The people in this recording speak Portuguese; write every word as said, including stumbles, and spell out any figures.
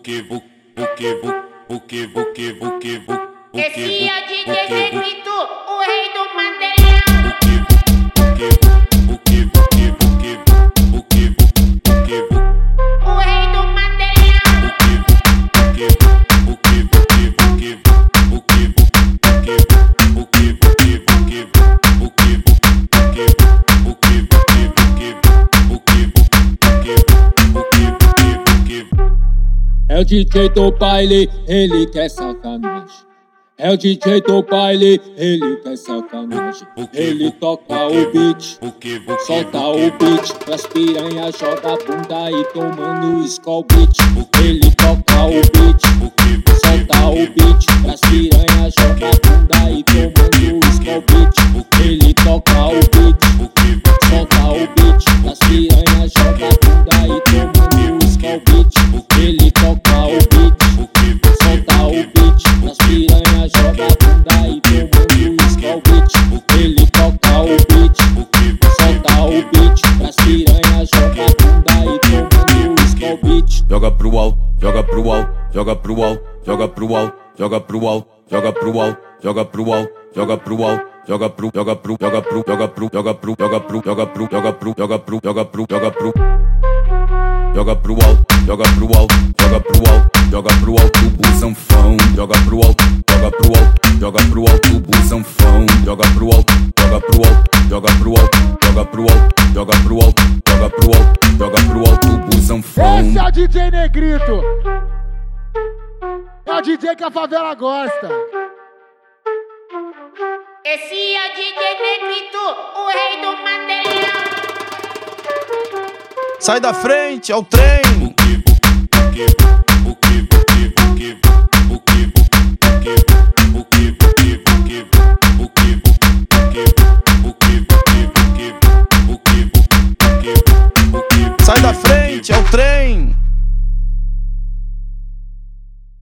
buque, buque, buque, buque, buque, buque, buque. Esse é o D J Negrito, o rei do Mandelhão. Buque, buque, buque, buque, buque, buque, buque. O rei do Mandelhão. Buque, buque, buque, buque, buque, buque, buque, buque, buque, buque, buque, buque. É o D J do baile, ele quer sacanagem. É o D J do baile, ele quer sacanagem. Ele toca o beat, solta o beat pras piranha, joga a bunda e tomando Skol Beat. Ele toca o beat, solta o beat pras piranha, joga a bunda e tomando Skol Beat. Ele toca o beat, solta o beat pras piranha, joga a bunda e tomando Skol Beat. Ele toca o beat, solta o beat pras piranha, joga a bunda e tomando Skol Beat. Ele toca o beat, solta o beat pras piranha, joga a bunda e tomando Skol Beat. Joga pro alto, joga pro alto, joga pro alto, joga pro alto, joga pro alto, joga pro alto, joga pro alto, joga pro alto, joga pro, joga pro, joga pro, joga pro, joga pro, joga pro, joga pro, joga pro, joga pro, joga pro, joga pro. Joga pro alto, joga pro alto, joga pro alto, joga pro alto, o sanfão. Joga pro alto, joga pro alto, joga pro alto, o sanfão. Joga pro alto, joga pro alto, joga pro alto, joga pro alto, joga pro alto, joga pro alto, joga pro alto, o sanfão. Esse é o D J Negrito. É o D J que a favela gosta. Esse é o D J Negrito, o rei do Mandelhão. Sai da frente, é o trem.